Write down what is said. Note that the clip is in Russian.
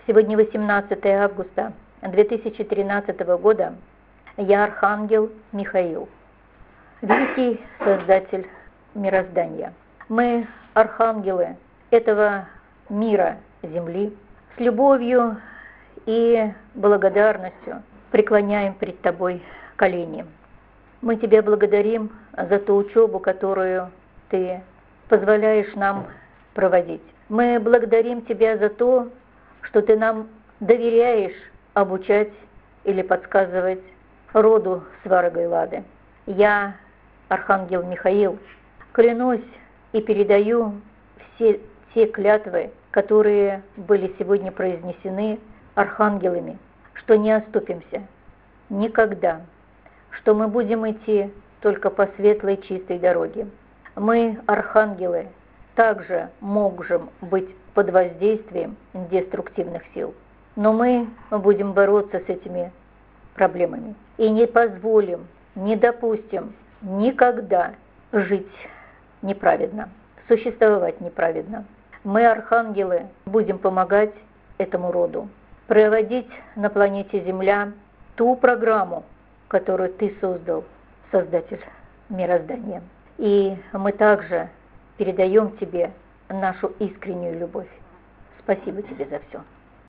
Сегодня 18 августа 2013 года. Я Архангел Михаил, великий Создатель мироздания. Мы архангелы этого мира Земли, с любовью и благодарностью преклоняем пред Тобой колени. Мы Тебя благодарим за ту учебу, которую Ты позволяешь нам проводить. Мы благодарим Тебя за то, что Ты нам доверяешь обучать или подсказывать роду Сварога и Лады. Я, Архангел Михаил, клянусь и передаю все те клятвы, которые были сегодня произнесены архангелами, что не оступимся никогда, что мы будем идти только по светлой чистой дороге. Мы, архангелы, также можем быть под воздействием деструктивных сил, но мы будем бороться с этими проблемами и не позволим, не допустим никогда жить неправедно, существовать неправедно. Мы, архангелы, будем помогать этому роду проводить на планете Земля ту программу, которую Ты создал, Создатель мироздания. И мы также передаем Тебе нашу искреннюю любовь. Спасибо Тебе за все.